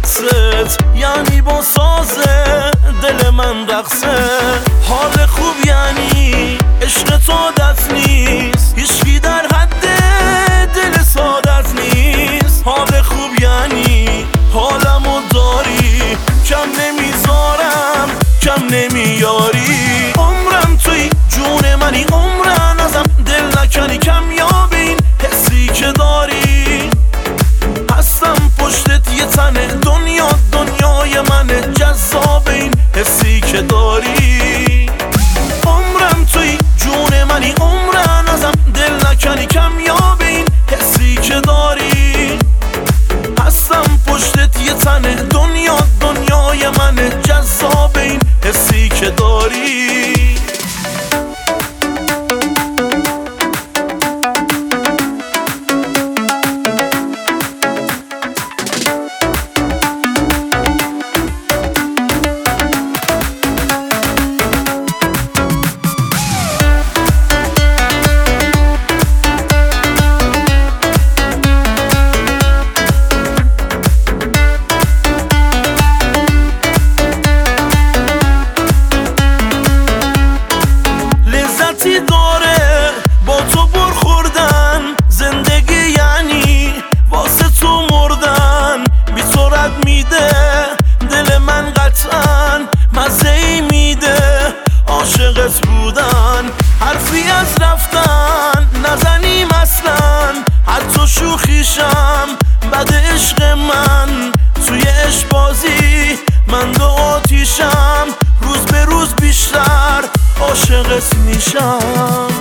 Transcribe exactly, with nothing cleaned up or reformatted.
رقصت یعنی با سازه دل من رقصه. حال خوب یعنی عشق تو عادت نیست، هیچکی در حد دل سادت نیست. حال خوب یعنی حالمو داری، کم نمیذارم کم نمیاری. عمرم توی جون منی، عمرم ازم دل نکنی کمیاب این حسی که داری. هستم پشتت یه تنه، دنیا دنیای منه، جذاب این حسی که داری. عمرم توی جون منی، عمرم ازم دل نکنی کمیاب این حسی که داری. هستم پشتت یه تنه، دنیا دنیای منه، جذاب این حسی که داری. داره با تو برخوردن، زندگی یعنی واسه تو مردن. بی تو رد میده دل من قطعا، مزه ای میده عاشقت بودن. حرفی از رفتن نزنیم اصلا، حتی شوخیشم بد عشق من. توی عشق بازی من دو آتیشم، روز به روز بیشتر عاشقت میشم.